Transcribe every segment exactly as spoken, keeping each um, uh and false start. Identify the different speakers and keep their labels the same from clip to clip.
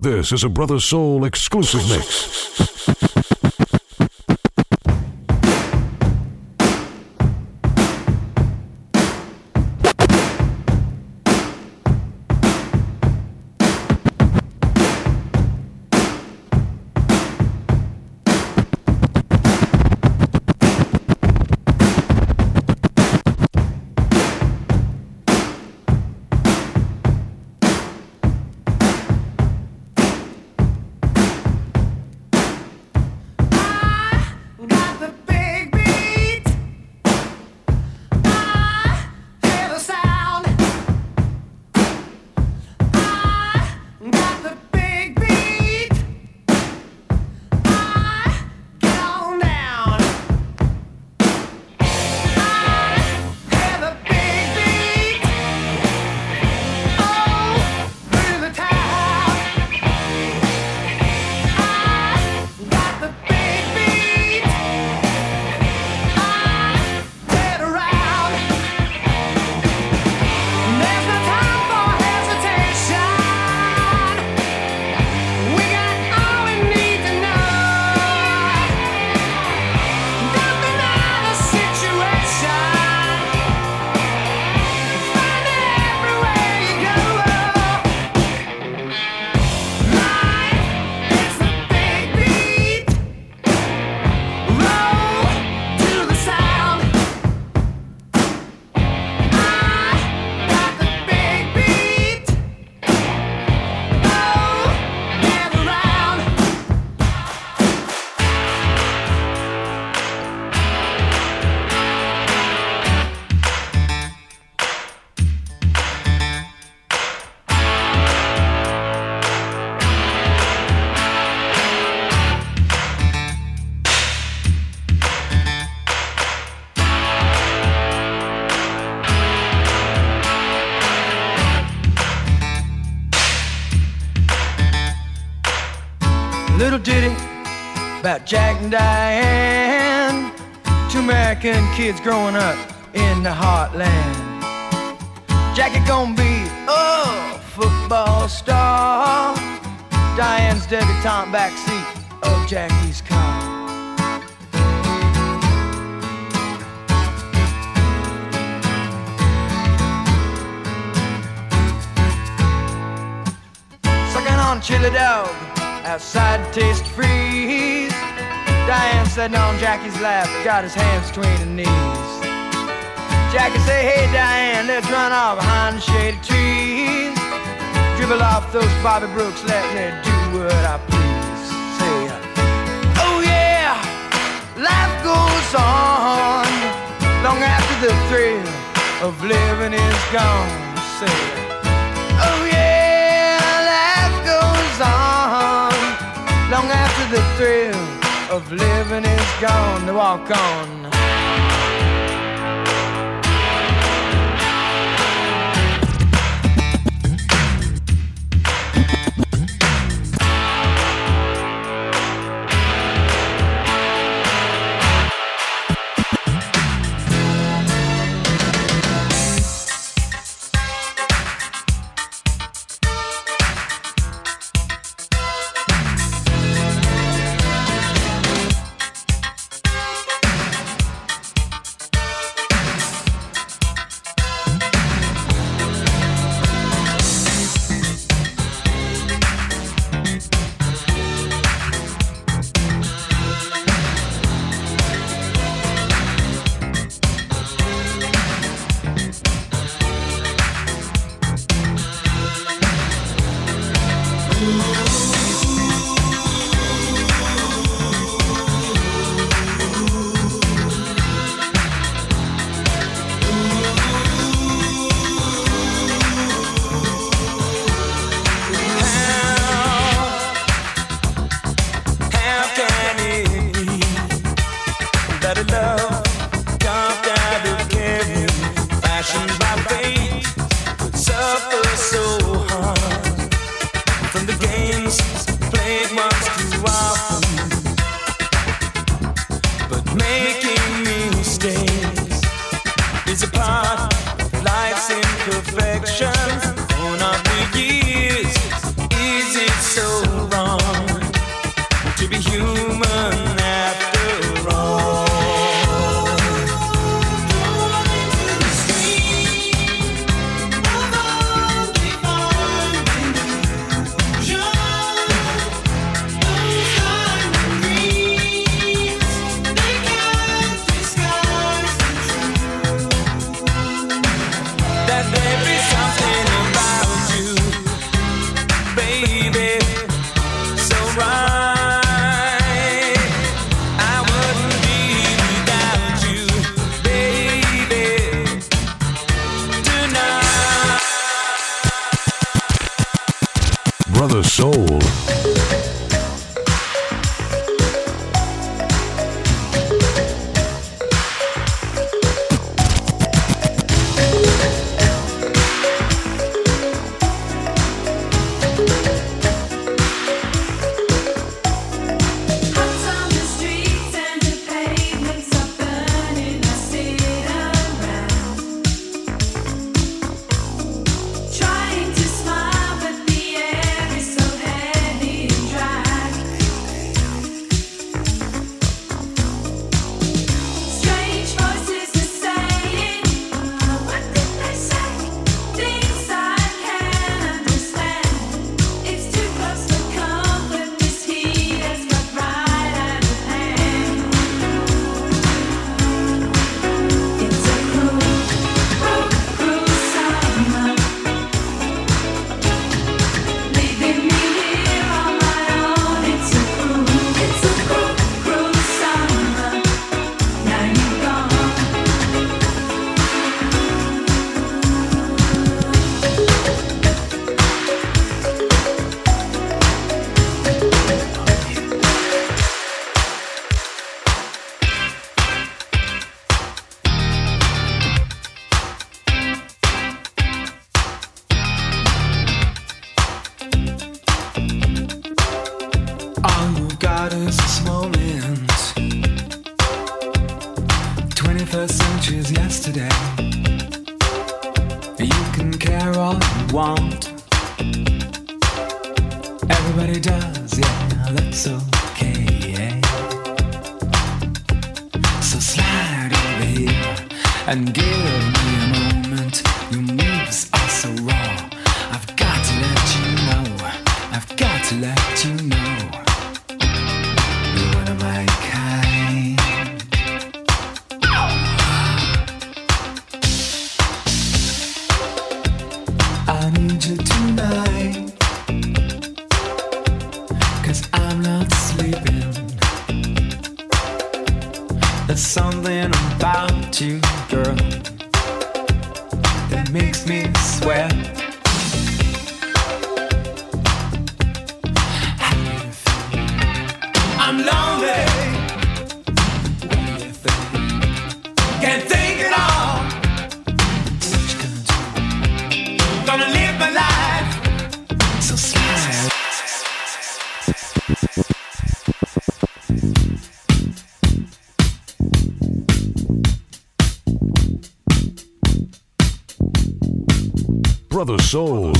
Speaker 1: This is a Brother Soul exclusive mix.
Speaker 2: Little ditty about Jack and Diane, two American kids growing up in the heartland. Jackie gonna be a football star, Diane's debutante backseat of Jackie's car. Sucking on chili dog outside Taste Freeze, Diane sitting on Jackie's lap, got his hands between her knees. Jackie say, hey Diane, let's run off behind the shady trees, dribble off those Bobby Brooks, let me do what I please. Say, oh yeah, life goes on long after the thrill of living is gone. Say, oh yeah, life goes on long after the thrill of living is gone. To walk on.
Speaker 3: Imperfections, gone up the years. Is it so
Speaker 1: Brother Soul. Brother Soul.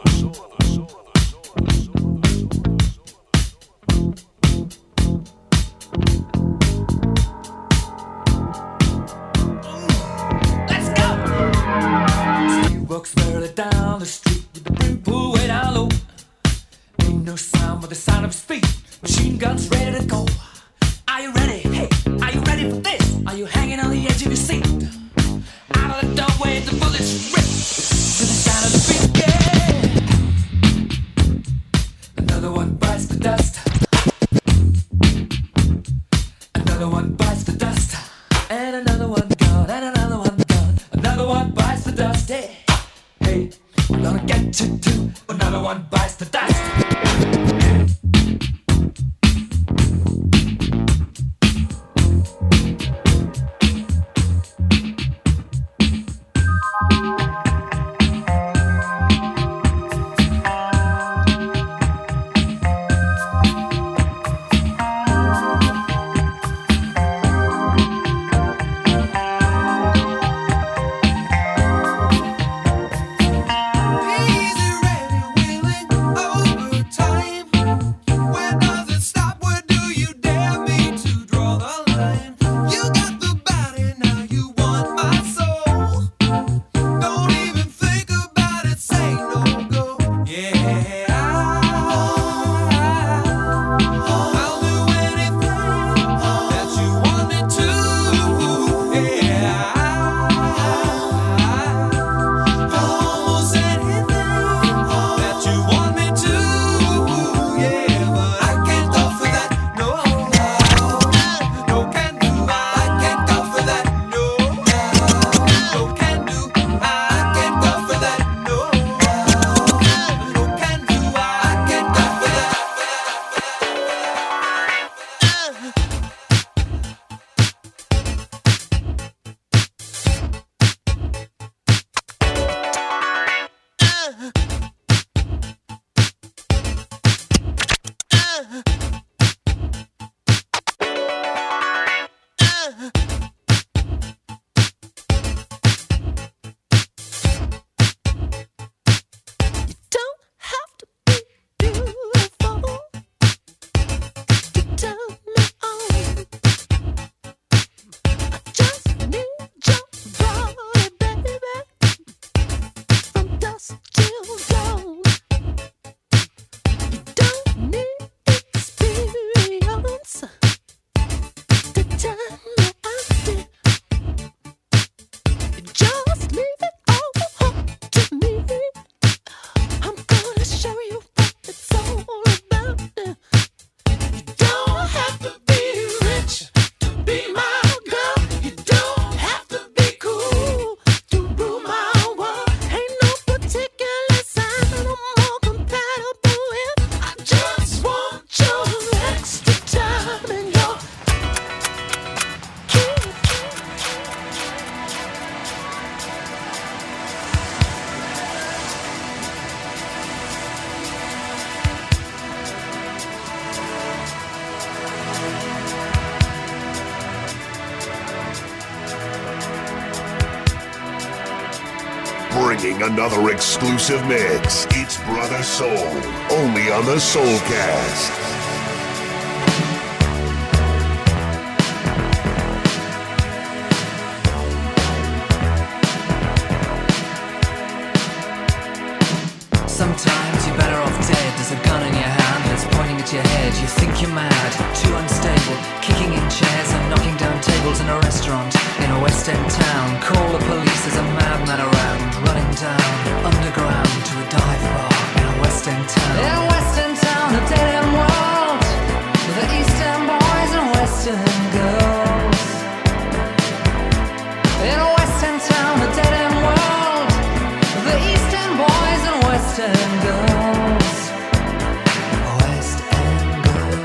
Speaker 3: Let's go! Steve walks barely down the street with the brim pulled way down low. Ain't no sound but the sound of his feet. Machine guns ready to go. Are you ready? Hey, are you ready for this? Are you hanging on the edge of your seat? Out of the doorway, the bullets rip to the sound of the beat, yeah. Another one bites the dust. Another one bites the dust. And another one gone, and another one gone. Another one bites the dust, hey. Hey, we're gonna get you too. Another one bites the dust.
Speaker 1: Bringing another exclusive mix. It's Brother Soul, only on the Soulcast.
Speaker 3: Sometimes you're better off dead. There's a gun in your hand that's pointing at your head. You think you're mad, too unstable, kicking in chairs and knocking down tables in a restaurant in a West End town. Call the police, there's a madman around, running down underground to a dive bar in a West End town. In a West End town, a dead end world, with the East End boys and West End girls. In a West End town, a dead end world, with the East End boys and West End girls. West End girls.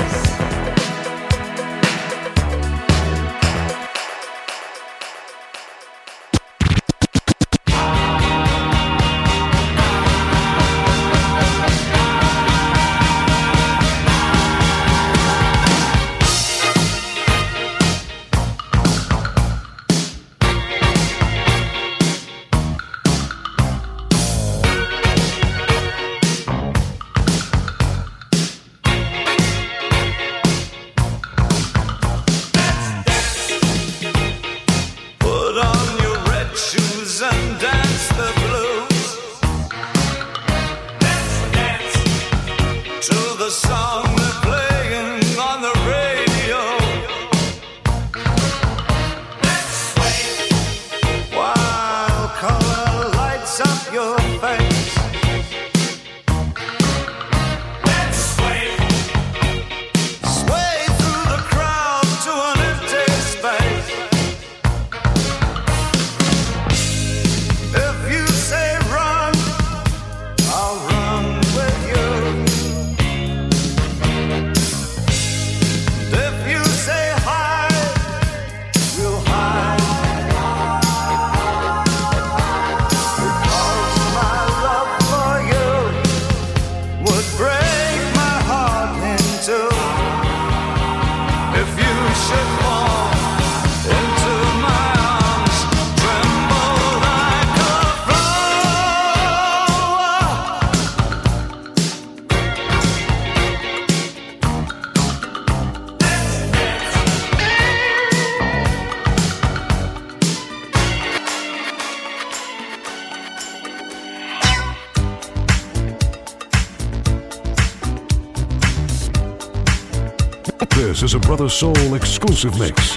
Speaker 1: This is a Brother Soul exclusive mix.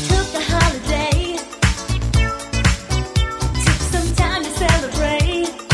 Speaker 4: Some time to celebrate.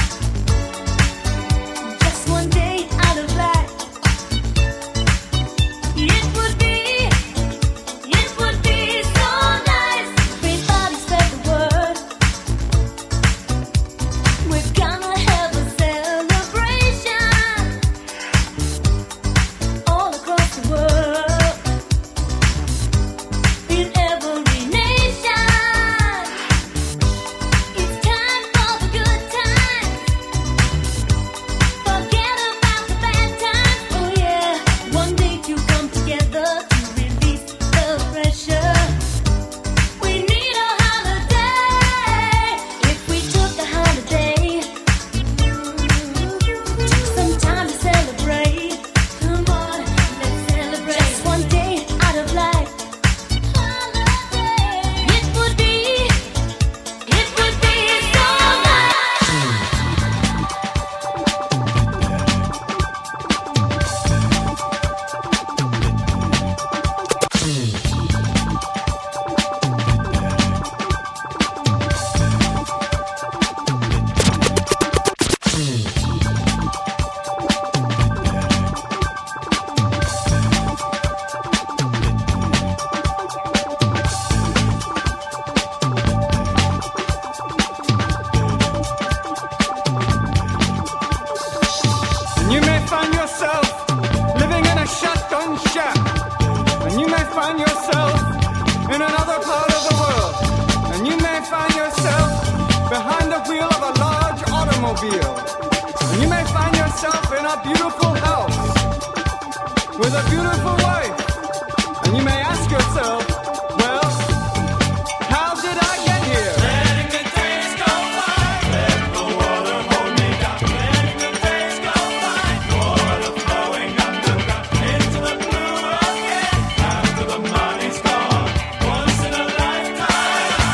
Speaker 2: a beautiful house with a beautiful wife. And you may ask yourself, well, how did I get here?
Speaker 3: Letting the days go by, let the water hold me down. Letting the days go by, water flowing underground into the blue again. After the money's gone, once in a lifetime.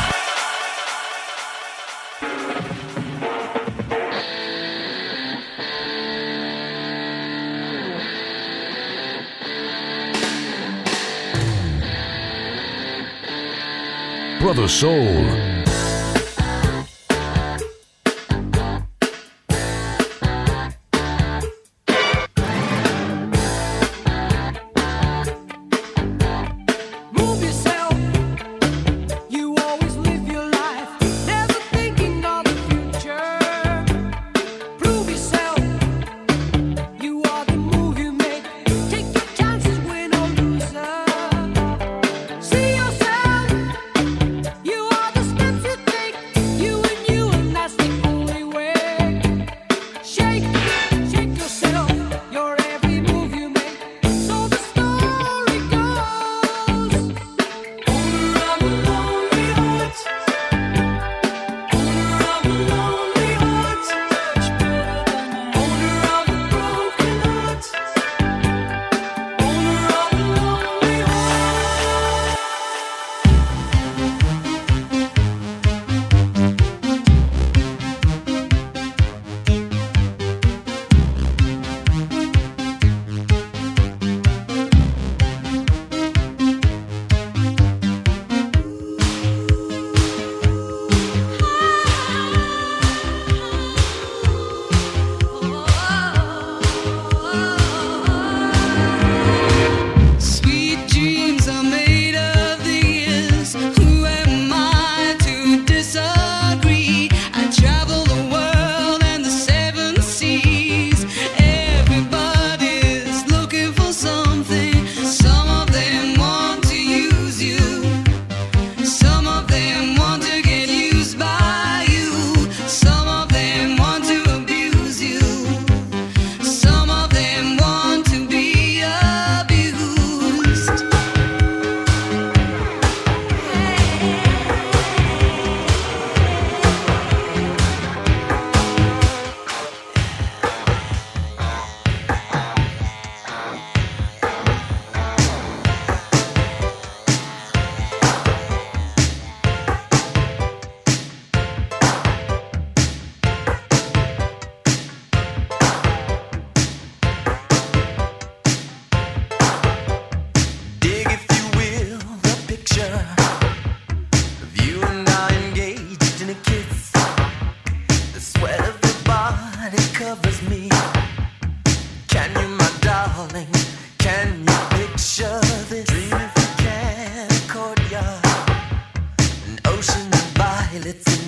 Speaker 1: Brother Soul.
Speaker 3: Move yourself. You always live your life, never thinking of the future. Prove yourself. You are the move you make. Take your chances, win or loser. See yourself. You are the steps you take. You and you, and that's the only way. Shake, shake yourself. Your every move you make. So the story goes. Owner of a lonely heart. Owner of a lonely heart. Owner of a broken heart. Owner of a lonely heart. Sweet dreams are made of these. Who am I to disagree? I travel the world and the seven seas. Everybody's looking for something. Some of them want to use you. Some of them want to get used by you. Some of them want to abuse you. Some of them want to be abused. Dig, if you will, the picture of you and I engaged in a kiss. The sweat of your body covers me. Can you, my darling, can you picture this? Dream if you can, a courtyard, an ocean of violets in